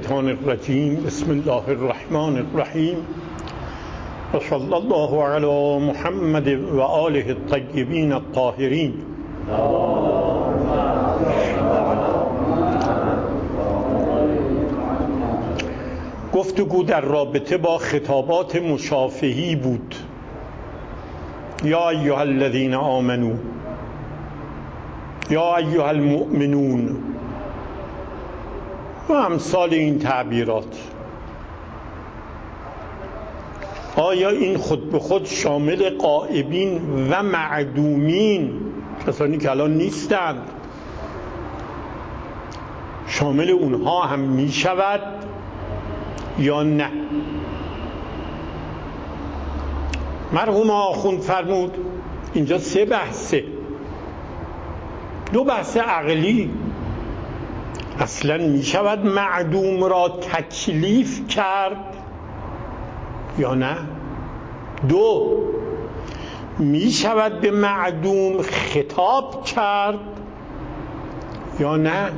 الشیطان الرجیم. بسم الله الرحمن الرحیم و صلی الله علی محمد و آله الطیبین الطاهرین. گفتگو در رابطه با خطابات مشافهی بود. یا ایها الذین آمنو، یا ایها المؤمنون و امثال این تعبیرات. آیا این خود به خود شامل غائبین و معدومین، کسانی که الان نیستند، شامل اونها هم می شود یا نه؟ مرحوم آخوند فرمود اینجا 3 بحثه. 2 بحث عقلی، اصلا می شود معدوم را تکلیف کرد یا نه؟ 2 می شود به معدوم خطاب کرد یا نه؟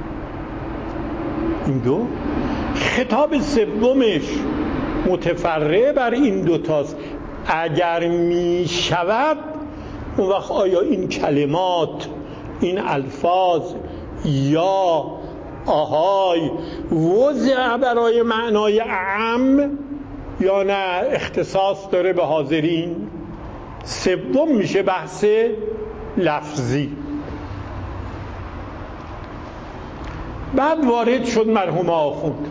این 2 خطاب سومش متفرع بر این 2 تاست. اگر می شود اون وقت آیا این کلمات، این الفاظ یا آهای وضع برای معنای اعم یا نه اختصاص داره به حاضرین؟ 3 میشه بحث لفظی. بعد وارد شد مرحوم آخوند،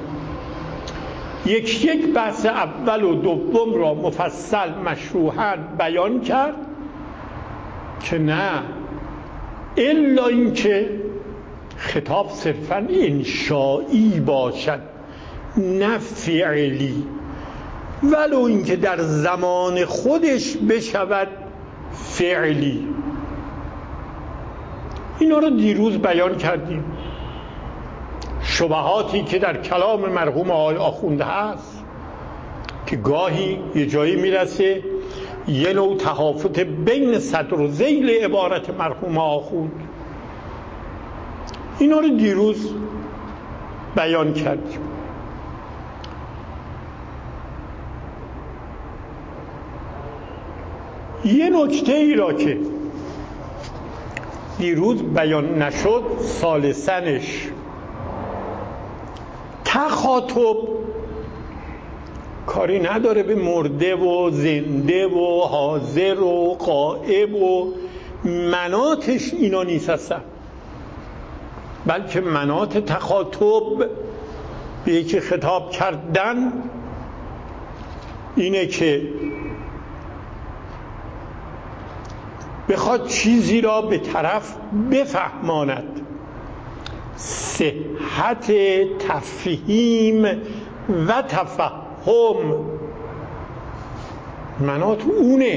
یک بحث اول و دوم را مفصل مشروحاً بیان کرد که نه، الا اینکه خطاب صرفاً انشایی باشد نه فعلی، ولو اینکه در زمان خودش بشود فعلی. اینا رو دیروز بیان کردیم. شبهاتی که در کلام مرحوم آقای آخوند هست که گاهی یه جایی میرسه یه نوع تهافت بین صدر و ذیل عبارت مرحوم آخوند، اینا رو دیروز بیان کردیم. یه نکته ای را که دیروز بیان نشد، ثالثنش تخاطب کاری نداره به مرده و زنده و حاضر و غائب و مناطش اینا نیست هستن، بلکه مناط تخاطب به یکی خطاب کردن اینه که بخواد چیزی را به طرف بفهماند. صحت تفهیم و تفهم مناط اونه،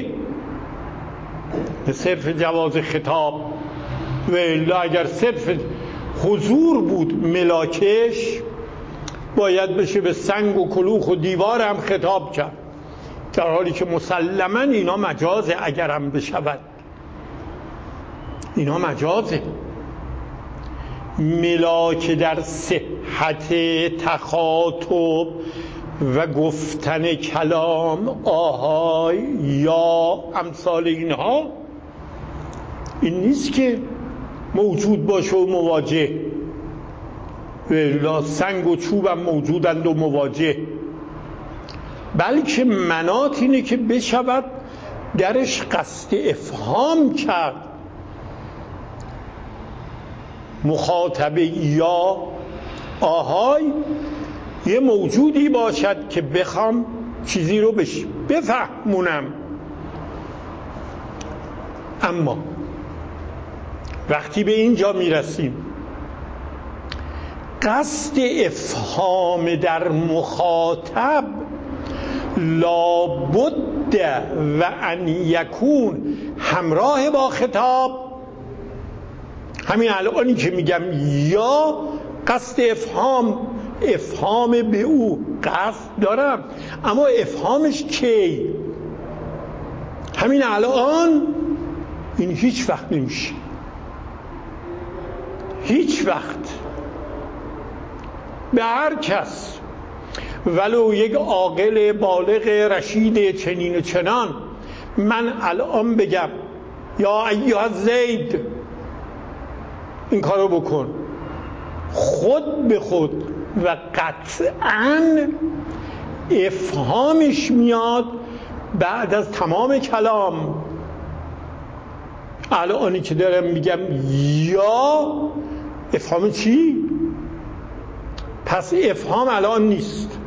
صرف جواز خطاب. و الا اگر صرف حضور بود ملاکش، باید بشه به سنگ و کلوخ و دیوار هم خطاب کرد، در حالی که مسلماً اینا مجازه. اگر هم بشود اینا مجازه. ملاک در صحت تخاطب و گفتن کلام آهای یا امثال اینها این نیست که موجود باشه و مواجه. و سنگ و چوب هم موجودند و مواجه، بلکه مناط اینه که بشود درش قصد افهام کرد. مخاطب یا آهای یه موجودی باشد که بخوام چیزی رو بفهمونم. اما وقتی به اینجا میرسیم قصد افهام در مخاطب لابد و ان یکون همراه با خطاب. همین الانی که میگم یا قصد افهام به او قصد دارم، اما افهامش کی؟ همین الان این هیچ وقت نمیشه. هیچ وقت به هر کس ولو یک عاقل بالغ رشید چنین و چنان من الان بگم یا ایها زید این کارو بکن، خود به خود و قطعاً افهامش میاد بعد از تمام کلام. الانی که دارم میگم یا افهام چی؟ پس افهام الان نیست.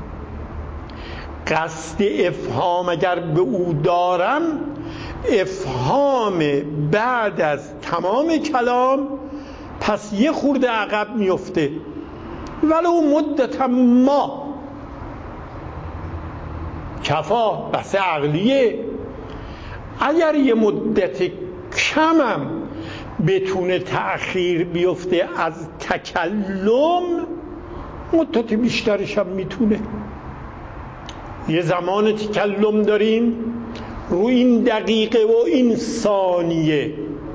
قصد افهام اگر به او دارم، افهام بعد از تمام کلام پس یه خورده عقب میفته، ولو مدت ما کفا بحث عقلیه. اگر یه مدت کمم بتونه تأخیر بیفته از تکلم، مدت بیشترش هم میتونه. یه زمان تکلم داریم رو این دقیقه و این ثانیه،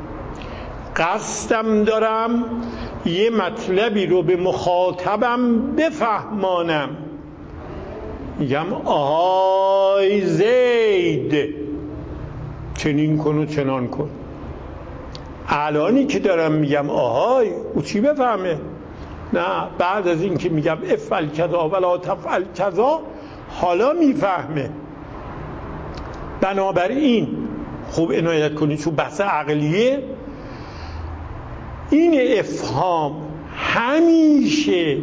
قصدم دارم یه مطلبی رو به مخاطبم بفهمانم، میگم آهای زید چنین کن و چنان کن. الانی که دارم میگم آهای، او چی بفهمه؟ نه، بعد از این که میگم افعل کذا ولا تفعل کذا حالا میفهمه. بنابراین خوب عنایت کنید چون بحث عقلیه، این افهام همیشه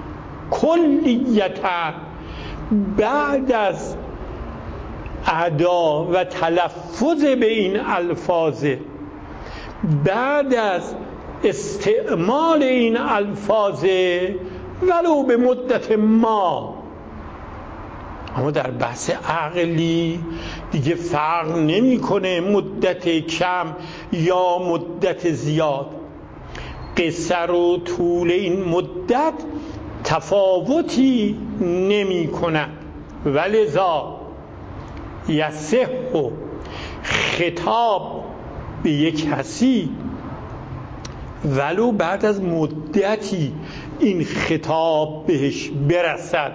کلیتا بعد از ادا و تلفظ به این الفاظ، بعد از استعمال این الفاظ ولو به مدت ما. اما در بحث عقلی دیگه فرق نمیکنه مدت کم یا مدت زیاد. قصر و طول این مدت تفاوتی نمی کند، ولذا یصح خطاب به یک کسی ولو بعد از مدتی این خطاب بهش برسد،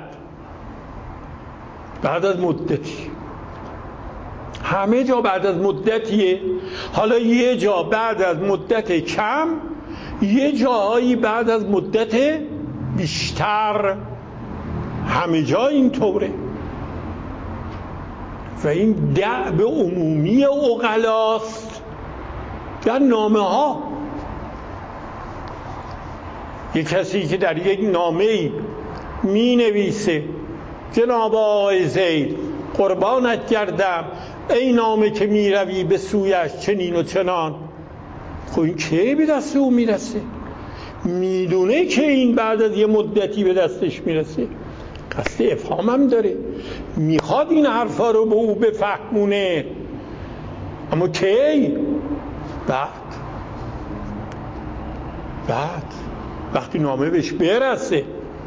بعد از مدتی، همه جا بعد از مدتیه. حالا یه جا بعد از مدت کم، یه جایی بعد از مدت بیشتر، همه جا این طوره. و این دعب عمومی عقلاست در نامه ها. یک کسی که در یک نامه می نویسه جناب آقای زید قربانت گردم، ای نامه که می روی به سویش چنین و چنان، خب این که به دست او میرسه؟ میدونه که این بعد از یه مدتی به دستش میرسه، قصد افهام هم داره، میخواد این حرفا رو به او بفهمونه. اما کی؟ بعد وقتی نامه بهش برسه.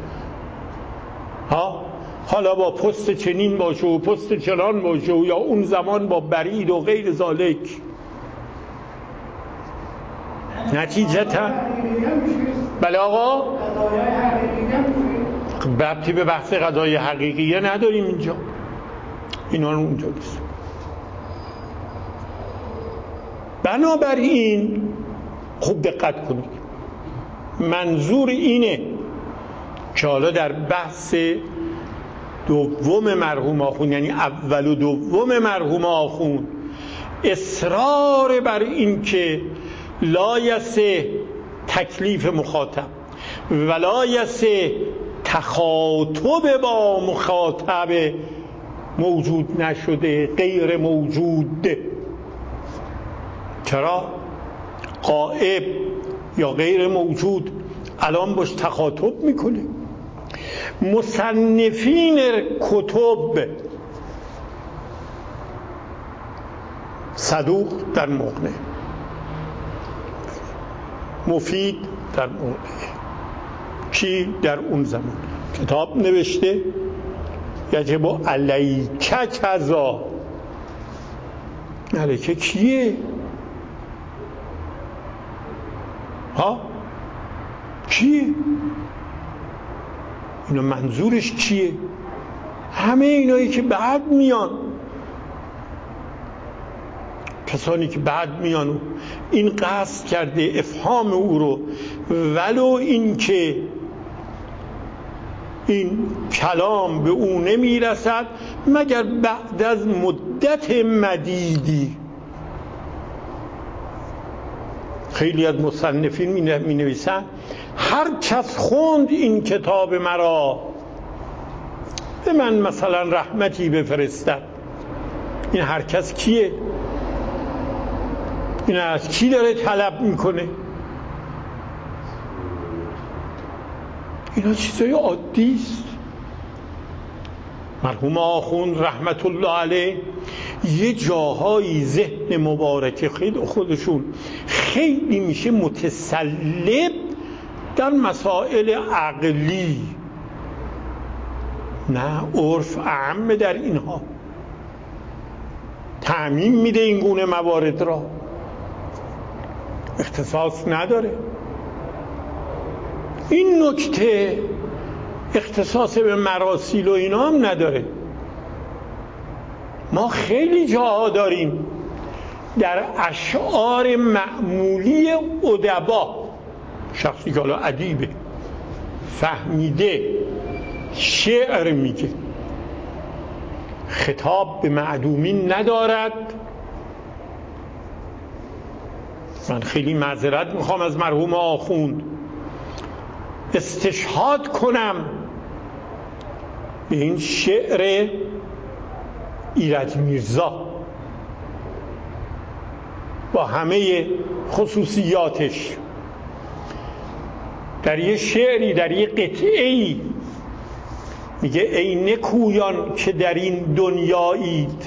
حالا با پست چنین باشه و پست چنان باشه و یا اون زمان با برید و غیر ذالک. نتیجتا بله آقا، ربطی به بحث قضای حقیقیه نداریم اینجا، اینا رو اونجا نیست. بنابراین خوب دقت کنید، منظور اینه که حالا در بحث دوم مرحوم آخوند، یعنی اول و دوم مرحوم آخوند، اصرار بر این که لا یصح تکلیف مخاطب ولا یصح تخاطب با مخاطب موجود نشده، غیر موجود. چرا؟ غائب یا غیر موجود الان باش تخاطب میکنه. مصنفین کتب صدوق در مغنی، مفید در مغنی، کی در اون زمان کتاب نوشته یجب علیک کذا. علیک کیه؟ کیه؟ اینا منظورش کیه؟ همه اینایی که بعد میان، کسانی که بعد میان و این قصد کرده افهام او رو، ولو این که این کلام به او نمیرسد مگر بعد از مدت مدیدی. خیلی از مصنفین می نویسن هر کس خوند این کتاب مرا به من مثلا رحمتی بفرستد. این هر کس کیه؟ این از کی داره طلب میکنه؟ اینا چیزای عادی است. مرحوم آخوند رحمت الله علیه یه جاهایی ذهن مبارک خودشون خیلی میشه متسلب در مسائل عقلی، نه عرف اعم در اینها تعمیم میده این گونه موارد را، اختصاص نداره. این نکته اختصاص به مراسیل و اینا هم نداره. ما خیلی جاها داریم در اشعار معمولی ادبا، شخصی که حالا ادیبه فهمیده شعر میگه، خطاب به معدومین ندارد. من خیلی معذرت میخوام از مرحوم آخوند، استشهاد کنم به این شعر ایرج میرزا با همه خصوصیاتش. در یه شعری، در یه قطعه‌ای میگه ای نکویان که در این دنیایید،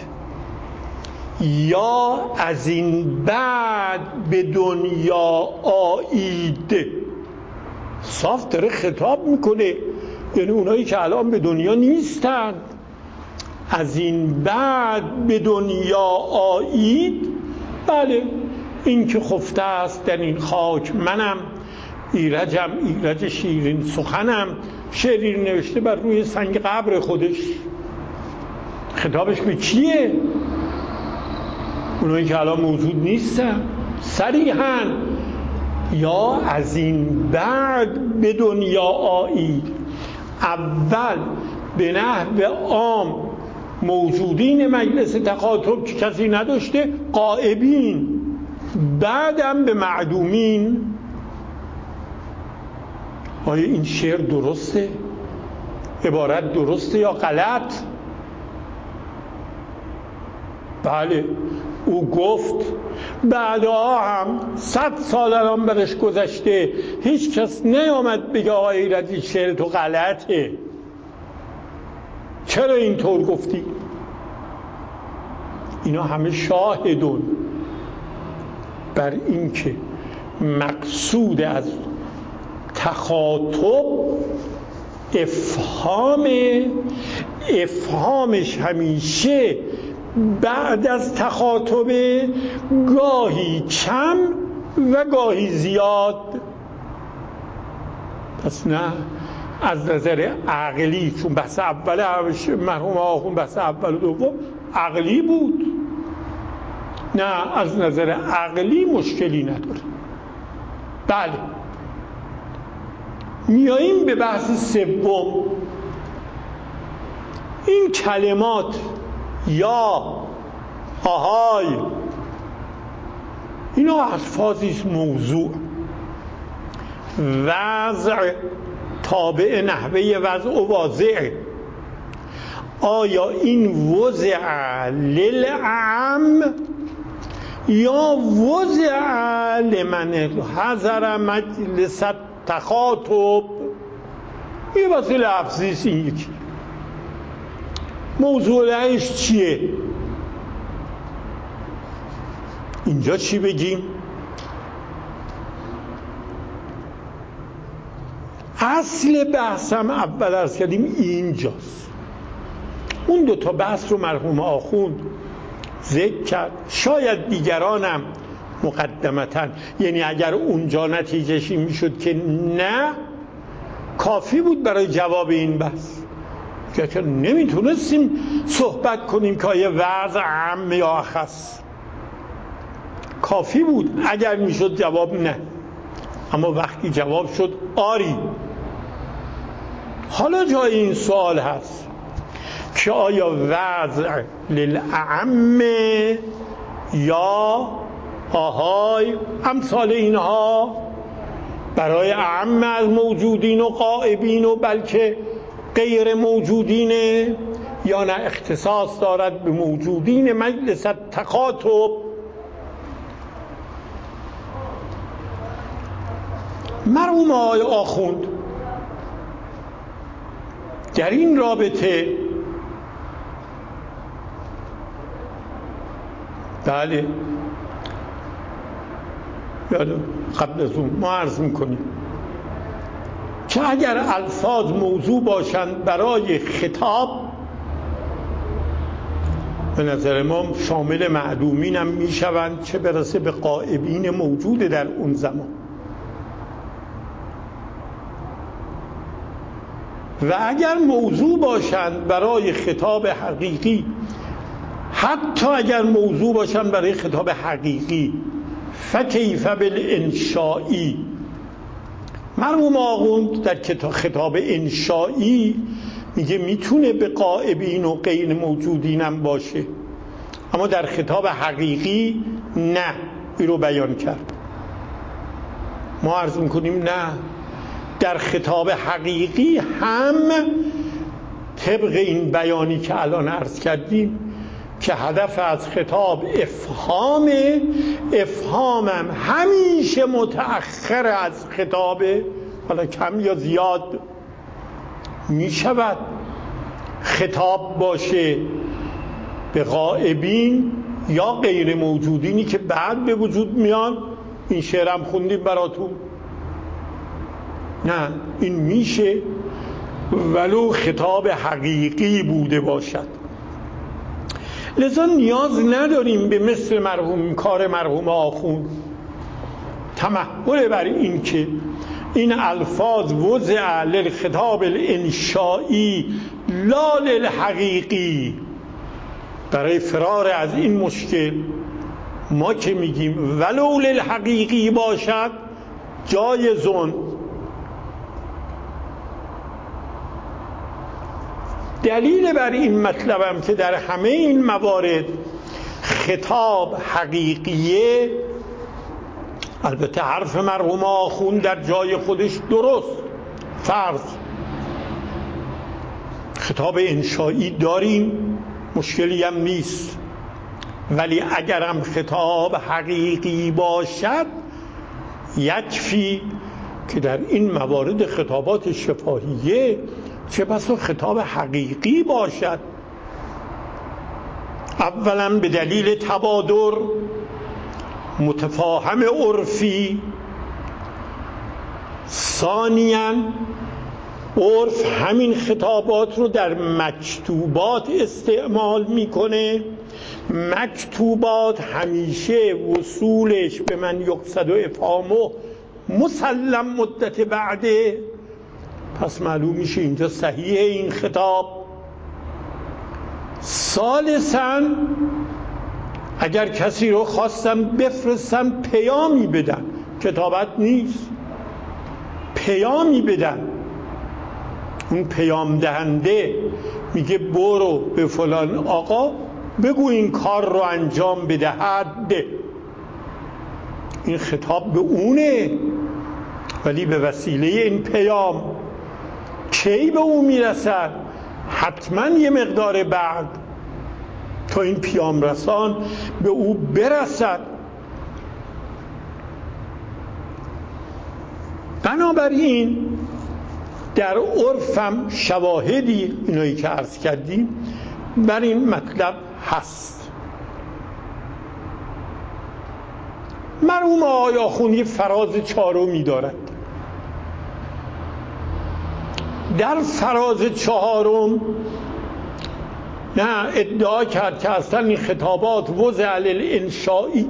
یا از این بعد به دنیا آیید. صاف داره خطاب میکنه، یعنی اونایی که الان به دنیا نیستن، از این بعد به دنیا آیید. بله این که خفته است در این خاک منم، ایرجم ایرج شیرین سخنم. شعری نوشته بر روی سنگ قبر خودش. خطابش به کیه؟ اونایی که الان موجود نیستن. صریحاً یا از این بعد به دنیا آیید. اول به نحو عام موجودین مجلس تخاطب که کسی نداشته، غائبین، بعدم به معدومین. آیا این شعر درسته؟ عبارت درسته یا غلط؟ بله او گفت بعدها هم 100 سال الان برش گذشته هیچ کس نیامد بگه آقای ایرجی شعر تو غلطه، چرا اینطور گفتی؟ اینا همه شاهدون بر این که مقصود از تخاطب افهامش همیشه بعد از تخاطب گاهی کم و گاهی زیاد. پس نه از نظر عقلی، چون بحث اول مرحوم آخوند بحث اول و دوم عقلی بود، نه از نظر عقلی مشکلی نداره. بله میاییم به بحث سوم. این کلمات یا آهای اینا الفاظی موضوع، وضع تابع نحوه وضع و واضع. آیا این وضع للعام یا وضع لمن حضر مجلس تخاطب؟ یه بحث لفظیست. این یکی موضوعش چیه؟ اینجا چی بگیم؟ اصل بحثم اول عرض کردیم اینجاست. اون دو تا بحث رو مرحوم آخوند ذکر کرد، شاید دیگرانم مقدمتاً، یعنی اگر اونجا نتیجهش این میشد که نه کافی بود برای جواب این بحث که نمیتونستیم صحبت کنیم که آیا وضع عام یا اخص. کافی بود اگر میشد جواب نه، اما وقتی جواب شد آری. حالا جای این سوال هست که آیا وضع للأعم یا آهای امثال اینها برای اعم از موجودین و غائبین و بلکه غیر موجودینه، یا نه اختصاص دارد به موجودین مجلس تخاطب. مرحوم آقای آخوند در این رابطه بله قبل از اون ما عرض میکنیم که اگر الفاظ موضوع باشند برای خطاب، به نظر ما شامل معدومین هم میشوند، چه برسه به غائبین موجود در اون زمان. و اگر موضوع باشند برای خطاب حقیقی، حتی اگر موضوع باشند برای خطاب حقیقی، فکیف بالانشائی. مرحوم آخوند در خطاب انشائی میگه میتونه به غائبین و غیر موجودین هم باشه، اما در خطاب حقیقی نه. این رو بیان کرد. ما عرض میکنیم نه، در خطاب حقیقی هم طبق این بیانی که الان عرض کردیم که هدف از خطاب افهامم همیشه متأخر از خطاب، حالا کم یا زیاد می شود خطاب باشه به غائبین یا غیر موجودینی که بعد به وجود میان. این شعرم خوندیم براتون. نه، این میشه ولو خطاب حقیقی بوده باشد. لذا نیاز نداریم به مثل کار مرحوم آخوند تمحل بر این که این الفاظ وضع للخطاب الانشائی لا للحقیقی. برای فرار از این مشکل ما که میگیم ولو للحقیقی باشد جایزون. دلیل بر این مطلبم که در همه این موارد خطاب حقیقیه، البته حرف مرحوم آخوند در جای خودش درست، فرض خطاب انشایی داریم، مشکلی هم نیست، ولی اگرم خطاب حقیقی باشد یکفی که در این موارد خطابات شفاهیه چه بسا خطاب حقیقی باشد. اولا به دلیل تبادر، متفاهم عرفی. ثانیاً عرف همین خطابات رو در مکتوبات استعمال میکنه. مکتوبات همیشه وصولش به من یقصد و افهامه مسلم مدت بعده، پس معلوم میشه اینجا صحیح این خطاب. ثالثاً اگر کسی رو خواستم بفرستم پیامی بدن، کتابت نیست، پیامی بدن، اون پیام دهنده میگه برو به فلان آقا بگو این کار رو انجام بدهد، این خطاب به اونه، ولی به وسیله این پیام کی به اون میرسد؟ حتما یه مقدار بعد تا این پیام رسان به او برسد. بنابراین در عرفم شواهدی اینایی که عرض کردیم بر این مطلب هست. مرحوم آقای آخوند یه فراز چهارمی دارد. در فراز چهارم نه ادعا کرد که اصلا این خطابات وضع للانشائی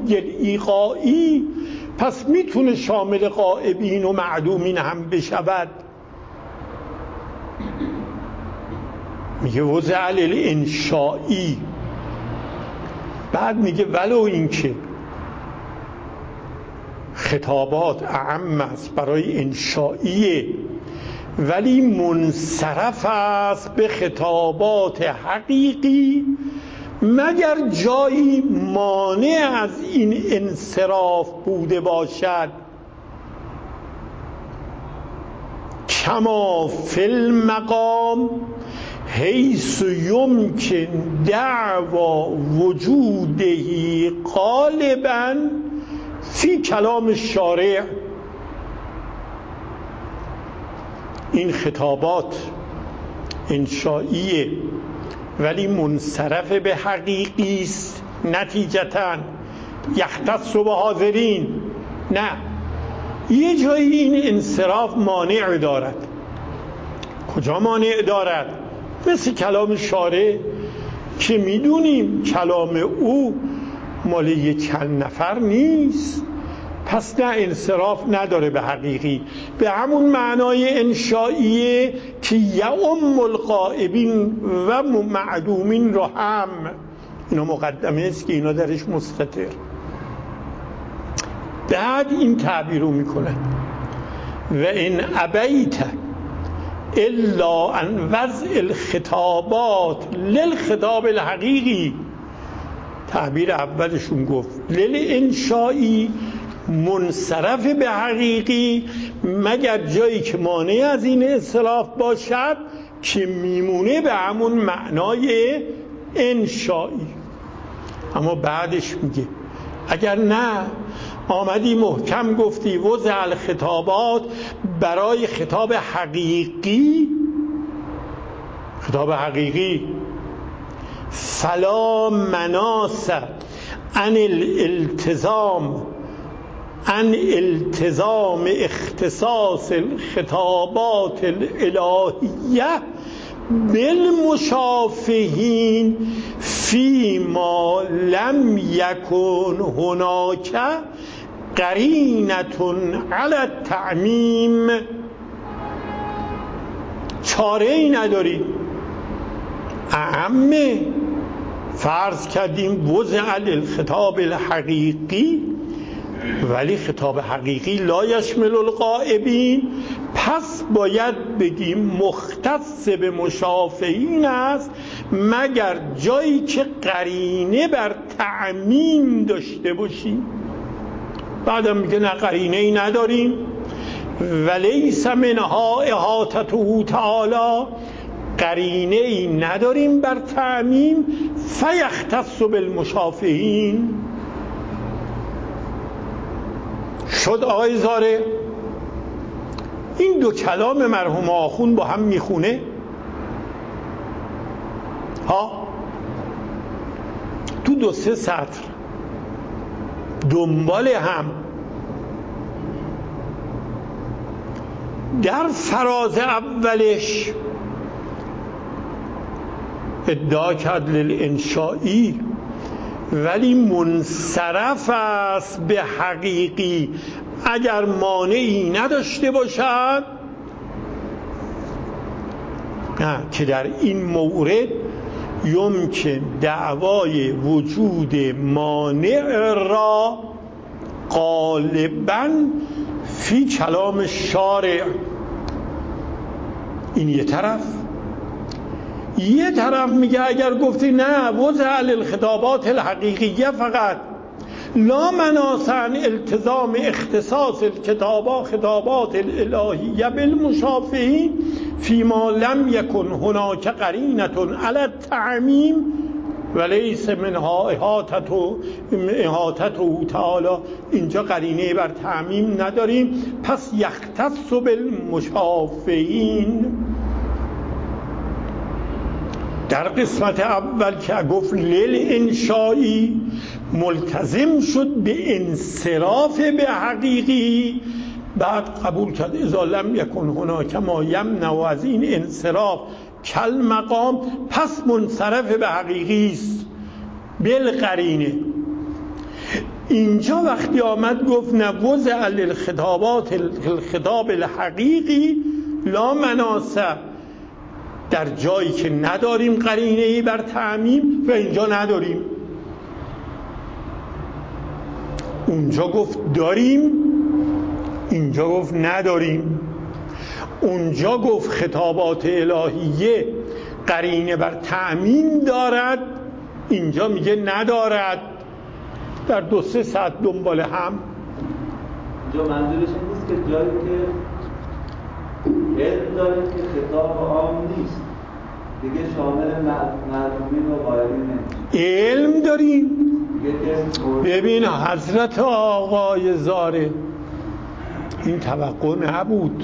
ایقائی، پس میتونه شامل غائبین و معدومین هم بشود. میگه وضع الانشائی، بعد میگه ولو اینکه خطابات اعم است برای انشائیه ولی منصرف است به خطابات حقیقی مگر جایی مانع از این انصراف بوده باشد، کما فی المقام حیث یمکن دعوا وجوده غالبا فی کلام الشارع. این خطابات انشائیه ولی منصرف به حقیقی است، نتیجتاً یختص به حاضرین، نه یه جایی این انصراف مانع دارد. کجا مانع دارد؟ مثل کلام شارع که میدونیم کلام او مال یک چند نفر نیست، پس نه انصراف نداره به حقیقی، به همون معنای انشائیه که یعم الغائبین و معدومین رو هم، اینا مقدمه است که اینا درش مستتر. بعد این تعبیر رو میکنه و این ابیت الا ان وضع الخطابات للخطاب الحقیقی، تعبیر اولشون گفت للانشائی منصرف به حقیقی مگر جایی که مانع از این انصراف باشد که میمونه به همون معنای انشائی. اما بعدش میگه اگر نه آمدی محکم گفتی وضع الخطابات برای خطاب حقیقی، خطاب حقیقی فلا مناس عن الالتزام عن التزام اختصاص الخطابات الالهیه بالمشافهین فیما لم یکن هناک قرینة علی التعمیم. چاره ای نداری، اعمه فرض کردیم وضع الخطاب الحقیقی ولی خطاب حقیقی لا یشمل الغائبین، پس باید بگیم مختص به مشافهین است مگر جایی که قرینه بر تعمیم داشته باشیم. بعدم میگه نه قرینه ای نداریم ولیس منها احاطته تعالی، قرینه ای نداریم بر تعمیم فیختص بالمشافهین. شد آقای زاره این دو کلام مرحوم آخوند با هم میخونه ها؟ تو دو سه سطر دنبال هم. در فراز اولش ادعا کرد للانشائی ولی منصرف است به حقیقی اگر مانعی نداشته باشد، که در این مورد یمکن دعوای وجود مانع را غالباً فی کلام شارع. این یه طرف میگه اگر گفتی نه وضع الخطابات الحقیقیه فقط لا مناس عن التزام اختصاص خطابات الالهیه بالمشافهین فیما لم یکن هناک قرینة علی التعمیم ولیس منها احاطته تعالی، اینجا قرینه بر تعمیم نداریم پس یختص بالمشافهین. در قسمت اول که گفت للانشائی ملتزم شد به انصراف به حقیقی، بعد قبول کرد اذا لم یکن هناک ما یمنع از این انصراف کل مقام، پس منصرف به حقیقی است بالقرینه. اینجا وقتی آمد گفت نوضع للخطابات الخطاب الحقیقی لا مناسه در جایی که نداریم قرینه‌ای بر تعمیم و اینجا نداریم. اونجا گفت داریم، اینجا گفت نداریم. اونجا گفت خطابات الهیه قرینه بر تعمیم دارد، اینجا میگه ندارد، در 2-3 ساعت دنبال هم. اینجا منظورش این نیست که جایی که علم داریم که خطاب عام نیست دیگه شامل معلومین و غایبین نمیشه. علم داریم. ببین حضرت آقای زاره این توقع نبود.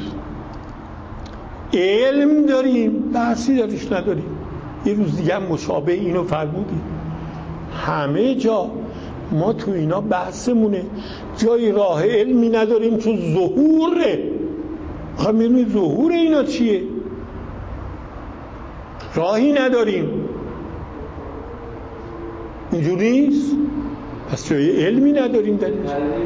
علم داریم، بحثی درش نداریم. یه روز دیگه هم مشابه اینو فرمودیم. همه جا ما تو اینا بحثمونه، جای راه علمی نداریم تو ظهوره. خب ظهور اینا چیه؟ راهی نداریم. اینجوری نیست. پس جای علمی نداریم درش.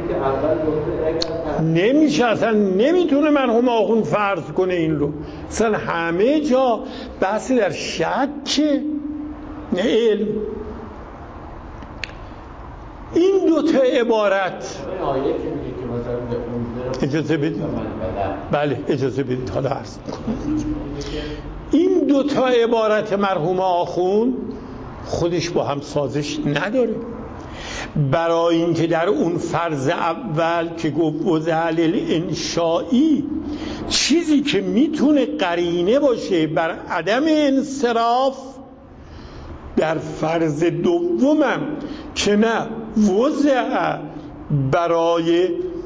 نمیشه، اصلا نمیتونه مرحوم آخوند فرض کنه این رو. اصلا همه جا بحث در شکه، نه علم. این 2 عبارت اجازه بدید. بله اجازه بدید حالا عرض میکنم. این 2 عبارت مرحوم آخوند خودش با هم سازش نداره. برای اینکه در اون فرض اول که گفت وضع الانشائی چیزی که میتونه قرینه باشه بر عدم انصراف، در فرض دومم که نه وضع برای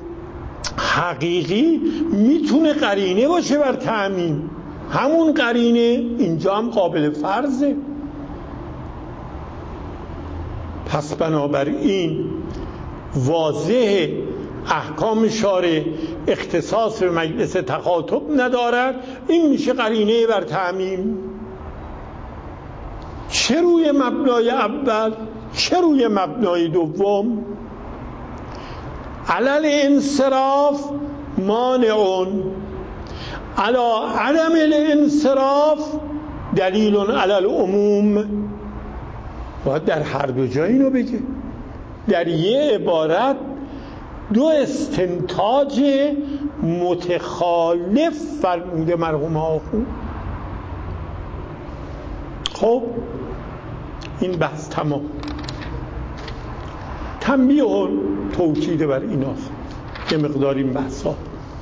حقیقی میتونه قرینه باشه بر تعمیم، همون قرینه اینجا هم قابل فرضه. پس بنابراین واضح احکام شارع اختصاص به مجلس تخاطب ندارد، این میشه قرینه بر تعمیم. چه روی مبنای اول چه روی مبنای دوم. علل انصراف مانعون، علا عدم الانصراف دلیل علل عموم. باید در هر دو جا اینو بگه. در یه عبارت 2 استنتاج متخالف فرموده مرحوم آخوند. خب این بحث تمام. تنبیه و توکید بر ایناست یه مقدار این بحثا.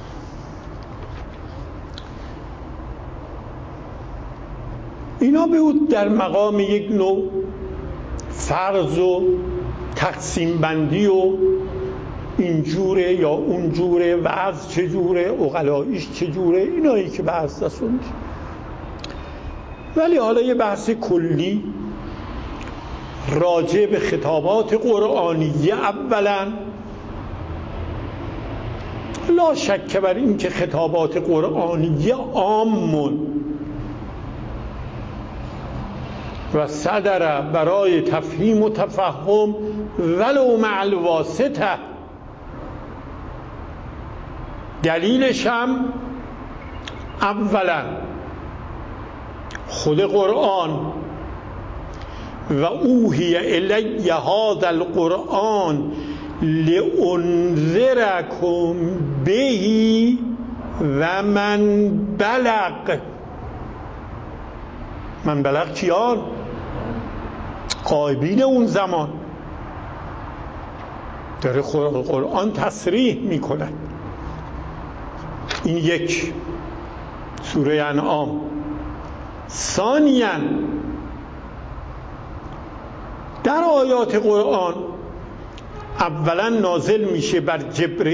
اینا بود در مقام یک نوع فرض و تقسیم بندی و اینجوره یا اونجوره، وضع چجوره، عقلاییش چجوره، اینایی که بحث رسوند. ولی حالا یه بحث کلی راجع به خطابات قرآنیه. اولا لا شک بر این که خطابات قرآنیه عامون و صدر برای تفهیم و تفهم ولو مع الواسطه. دلیلش هم اولا خود قرآن و اوحی الی هذا القرآن لانذرکم به و من بلغ. من بلغ کیان؟ غایبین اون زمان. داره قرآن تصریح میکنه. این یک سوره انعام. ثانیاً در آیات قرآن اولا نازل میشه بر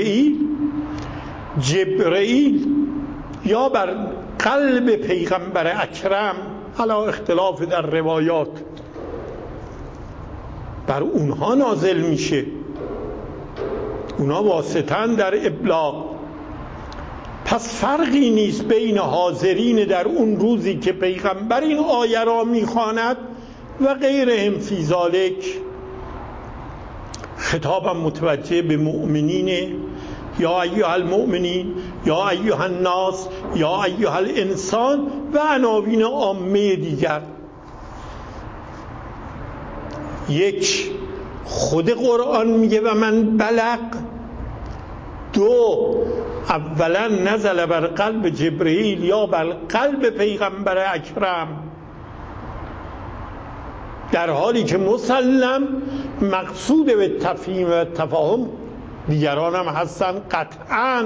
جبرئیل یا بر قلب پیغمبر اکرم، علا اختلاف در روایات، بر اونها نازل میشه. اونا واسطن در ابلاغ. پس فرقی نیست بین حاضرین در اون روزی که پیغمبر این آیه را میخواند و غیرهم فی ذالک. خطابم متوجه به مؤمنین یا ایها المؤمنین یا ایها الناس، یا ایها الانسان و عناوین عامه دیگر. یک، خود قرآن میگه و من بلغ. دو، اولا نزل بر قلب جبرئیل یا بر قلب پیغمبر اکرم، در حالی که مسلم مقصود به تفهیم و تفاهم دیگران هم هستن قطعاً.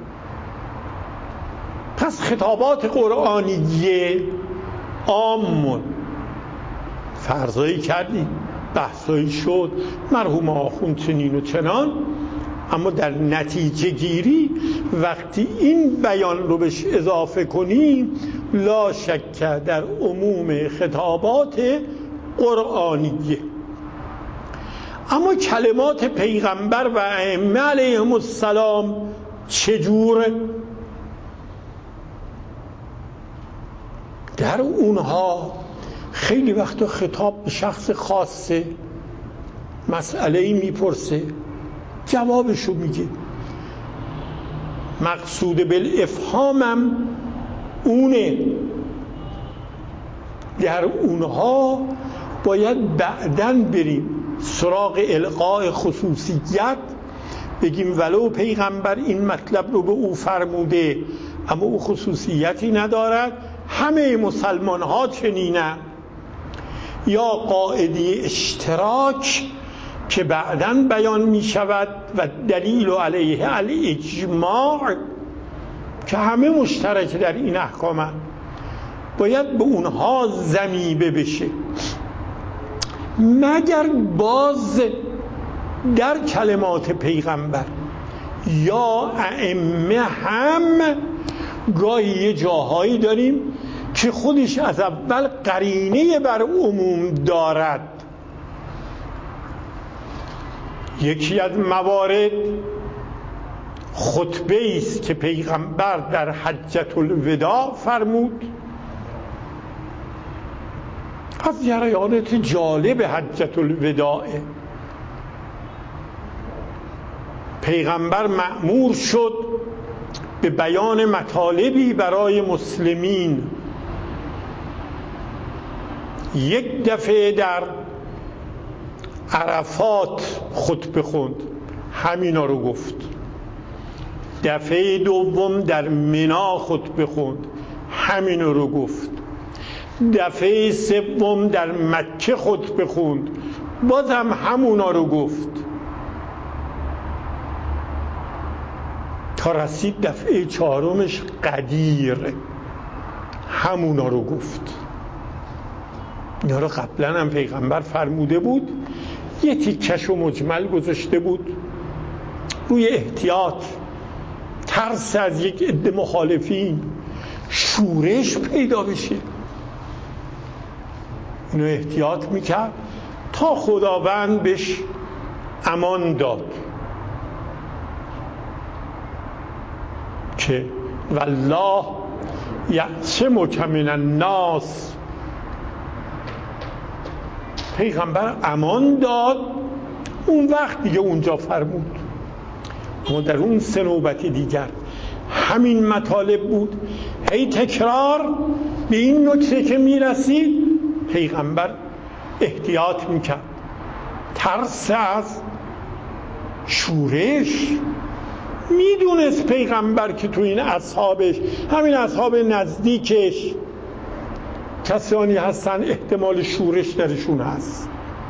پس خطابات قرآنیه عام فرضایی کردیم، بحثایی شد، مرحوم آخوند چنین و چنان، اما در نتیجه گیری وقتی این بیان رو بهش اضافه کنیم لا شک در عموم خطابات قرآنیه. اما کلمات پیغمبر و ائمه علیهم السلام چجوره؟ در اونها خیلی وقتا خطاب به شخص خاصه، مسئله‌ای میپرسه، جوابشو میگه. مقصود بالافهامم اونه. در اونها باید بعداً بریم سراغ القاء خصوصیت، بگیم ولو پیغمبر این مطلب رو به او فرموده اما او خصوصیتی ندارد، همه مسلمان ها چنینن. یا قاعده اشتراک که بعداً بیان می شود و دلیل علیه الاجماع که همه مشترک در این احکامن، باید به اونها ضمیمه بشه. مگر باز در کلمات پیغمبر یا ائمه هم گاهی یه جاهایی داریم که خودش از اول قرینه بر عموم دارد. یکی از موارد خطبه است که پیغمبر در حجة الوداع فرمود. از جریانات جالب حجة الوداع، پیغمبر مأمور شد به بیان مطالبی برای مسلمین. یک دفعه در عرفات خطبه خوند، همینا رو گفت. دفعه دوم در منا خطبه خوند، همینا رو گفت. دفعه سوم در مکه خطبه خوند، بازم همونا رو گفت، تا رسید دفعه چهارمش قدیر، همونا رو گفت. اینا رو قبلا هم پیغمبر فرموده بود، یه تیکش و مجمل گذاشته بود روی احتیاط، ترس از یک عده مخالفین، شورش پیدا بشه. اینو احتیاط میکرد تا خداوند بهش امان داد که والله یعصمک من الناس. پیغمبر امان داد، اون وقت دیگه اونجا فرمود. اما در اون سه نوبت دیگر همین مطالب بود. هی تکرار به این نکته که میرسید پیغمبر احتیاط میکرد، ترس از شورش. میدونست پیغمبر که تو این اصحابش، همین اصحاب نزدیکش، کسانی هستن احتمال شورش درشون هست.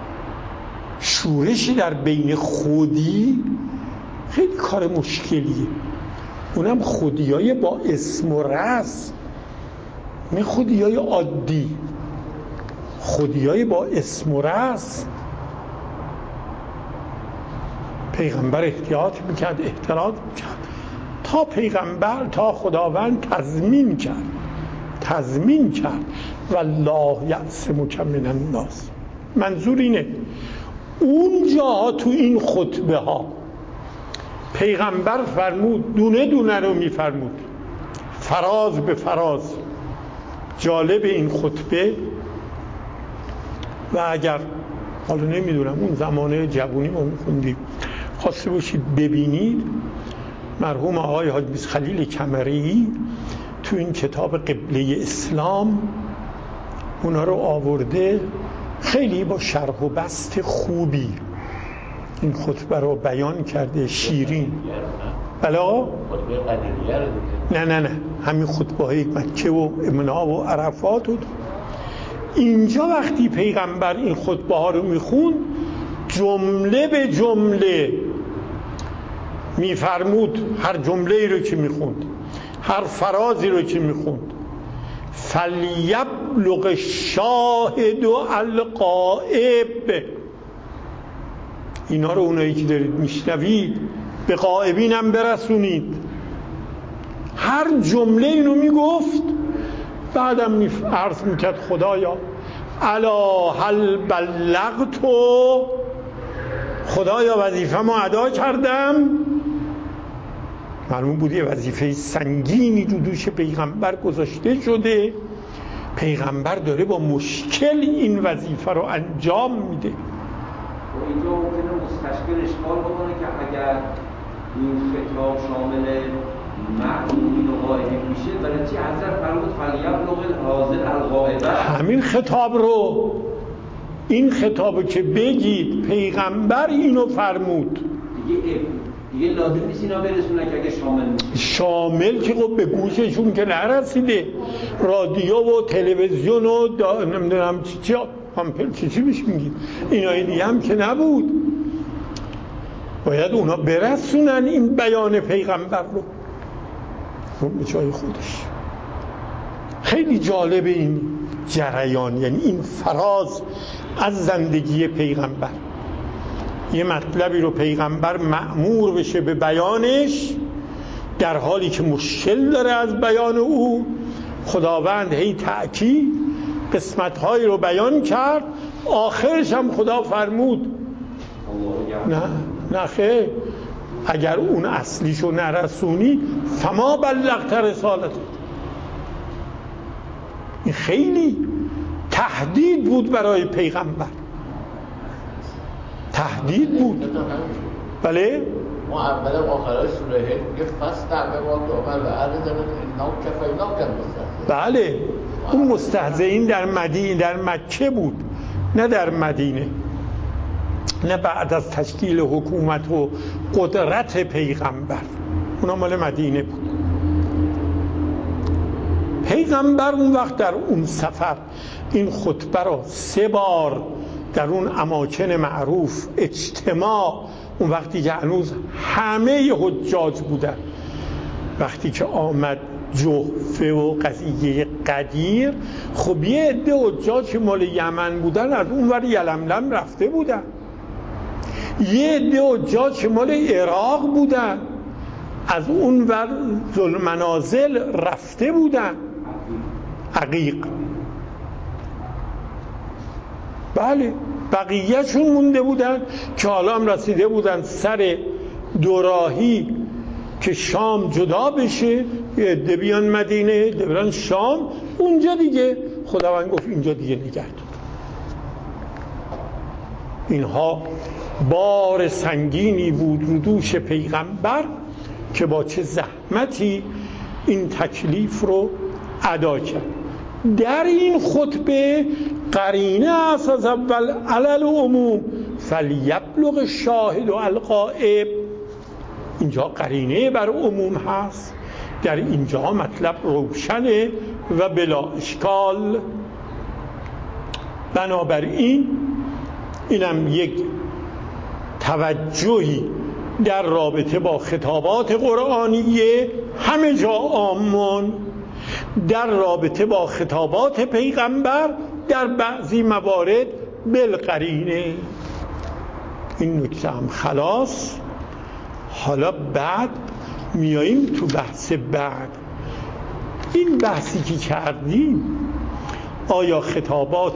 شورشی در بین خودی خیلی کار مشکلیه، اونم خودیای با اسم و رسم، نه خودیای عادی، خودیای با اسم و رسم. پیغمبر احتیاط میکرد، احتراز میکرد تا پیغمبر، تا خداوند تضمین کرد والله یعصمک من الناس. منظور اینه اون جاها تو این خطبه ها پیغمبر فرمود، دونه دونه رو میفرمود، فراز به فراز. جالب این خطبه، و اگر حالا نمیدونم اون زمانه جوونی ما میخوندیم خواسته باشید ببینید، مرحوم آقای حاج میز خلیل کمری تو این کتاب قبله اسلام اونا رو آورده، خیلی با شرح و بسط خوبی این خطبه رو بیان کرده، شیرین. بلا نه همین خطبه های مکه و امنا و عرفات و اینجا وقتی پیغمبر این خطبه ها رو میخوند جمله به جمله میفرمود، هر جمله ای رو که میخوند، هر فرازی رو که میخوند، فلیبلغ الشاهد الغائب، اینا رو اونایی که دارید میشنوید به غائبین هم برسونید. هر جمله اینو میگفت، بعدم عرض میکرد خدایا الا هل بلغتو، خدایا وظیفه ما ادا کردم. معلوم بود یه وظیفه سنگینی رو دوش پیغمبر گذاشته شده، پیغمبر داره با مشکل این وظیفه رو انجام میده. اینجا ممکنه مستشکل اشکال بکنه که اگر این خطاب شامل معمولین و غائبین میشه، برای چی حضرت فرمود فلیبلغ الحاضر الغائبه؟ همین خطاب رو، این خطابو که بگید پیغمبر اینو فرمود دیگه لازم نیست اینا برسونه که اگه شامل میشه. شامل که خب به گوششون که نرسیده، رادیو و تلویزیون و نمیدونم چی پامپل چی میش میگید، اینایی دیگه هم که نبود. باید اونا برسونن این بیان پیغمبر رو به جای خودش. خیلی جالب این جریان، یعنی این فراز از زندگی پیغمبر. یه مطلبی رو پیغمبر مأمور بشه به بیانش، در حالی که مشکل داره از بیان او، خداوند هی تأکید قسمت‌هایی رو بیان کرد، آخرش هم خدا فرمود نه خیر، اگر اون اصلیشو نرسونی فما بلغت رسالته. این خیلی تهدید بود برای پیغمبر، تهدید بود. بله ما اول و آخرای سوره هند میگه فاستعب ما تعمل و عرض انا کفیناک المستهزئین. بله اون مستهزئین در مکه بود، نه در مدینه، نه بعد از تشکیل حکومت و قدرت پیغمبر، اونا مال مدینه بود. پیغمبر اون وقت در اون سفر این خطبه رو 3 بار در اون اماکن معروف اجتماع، اون وقتی که هنوز همه حجاج بودن، وقتی که آمد جحفه و قضیه قدیر، خب یه عده حجاج که مال یمن بودن از اون ور یلملم رفته بودن، یه عده حجاج که مال عراق بودن از اون ور ذوالمنازل رفته بودن، عقیق. بله بقیه‌شون مونده بودن که حالا هم رسیده بودن سر دوراهی که شام جدا بشه، یه عده بیان مدینه، یه عده برن شام، اونجا دیگه خداوند گفت اینجا دیگه نگه دار. اینها بار سنگینی بود رو دوش پیغمبر که با چه زحمتی این تکلیف رو ادا کرد. در این خطبه قرینه است از اول علل عموم فلیبلغ الشاهد الغائب، اینجا قرینه بر عموم هست، در اینجا مطلب روشنه و بلا اشکال. بنابراین اینم یک توجهی در رابطه با خطابات قرآنیه همه جا عامان، در رابطه با خطابات پیغمبر در بعضی موارد بالقرینه. این نکته هم خلاص. حالا بعد میاییم تو بحث بعد. این بحثی که کردیم آیا خطابات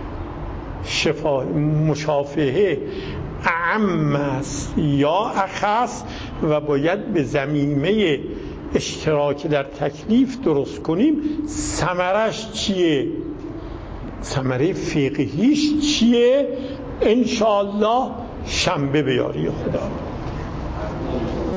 مشافهه اعم است یا اخص و باید به ضمیمه اشتراک در تکلیف درست کنیم، ثمرش چیه؟ ثمره فقهیش چیه؟ انشاءالله شنبه به یاری خدا.